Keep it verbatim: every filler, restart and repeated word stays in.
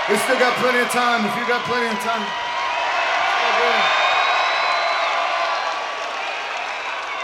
We still got plenty of time. If you got plenty of time.